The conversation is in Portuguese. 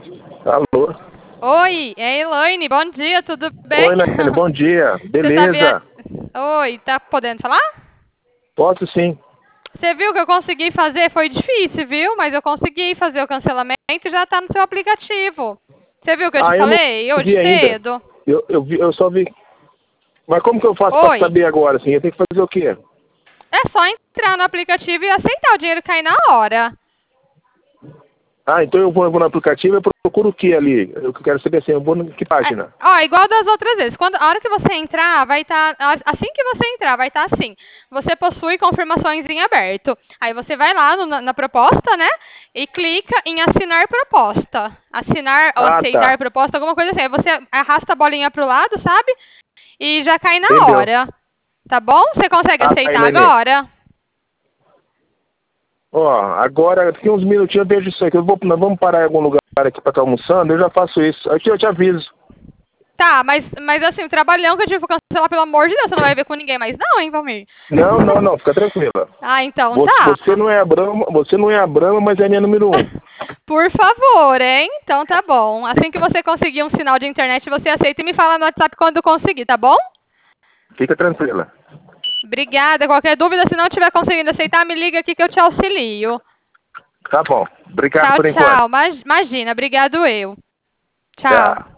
Alô? Oi, é a Elaine, bom dia, tudo bem? Oi, Nathane, bom dia. Você Beleza? Oi, tá podendo falar? Posso sim. Você viu que eu consegui fazer? Foi difícil, viu? Mas eu consegui fazer o cancelamento e já tá no seu aplicativo. Você viu que eu te Eu não falei vi hoje ainda. cedo? Eu só vi. Mas como que eu faço para Oi, saber agora, assim? Eu tenho que fazer o quê? é só entrar no aplicativo e aceitar o dinheiro cair na hora. Então eu vou no aplicativo e procuro o que ali? Eu quero saber assim, eu vou em que página? Igual das outras vezes. A hora que você entrar, vai estar. Assim que você entrar, vai estar assim. Você possui confirmações em aberto. Aí você vai lá na proposta, né? E clica em assinar proposta. Assinar ou Tá. aceitar proposta, alguma coisa assim. Aí você arrasta a bolinha pro lado, sabe? E já cai na Entendeu? hora. Tá bom? Você consegue Tá, aceitar Elaine. agora? Ó, agora, daqui uns minutinhos eu vejo isso aqui. Nós vamos parar em algum lugar aqui para estar almoçando, eu já faço isso. Aqui eu te aviso. Tá, mas assim, o trabalhão que eu tive que cancelar, pelo amor de Deus, você não vai ver com ninguém mais, não, hein, Valmir? Não, fica tranquila. Então tá. Você não é a Brahma, mas é a minha número um. Por favor, hein? Então tá bom. Assim que você conseguir um sinal de internet, você aceita e me fala no WhatsApp quando conseguir, tá bom? Fica tranquila. Obrigada. Qualquer dúvida, se não estiver conseguindo aceitar, me liga aqui que eu te auxilio. Tá bom. Obrigado Tchau, por enquanto. tchau. Imagina, obrigado eu. Tchau. Tá.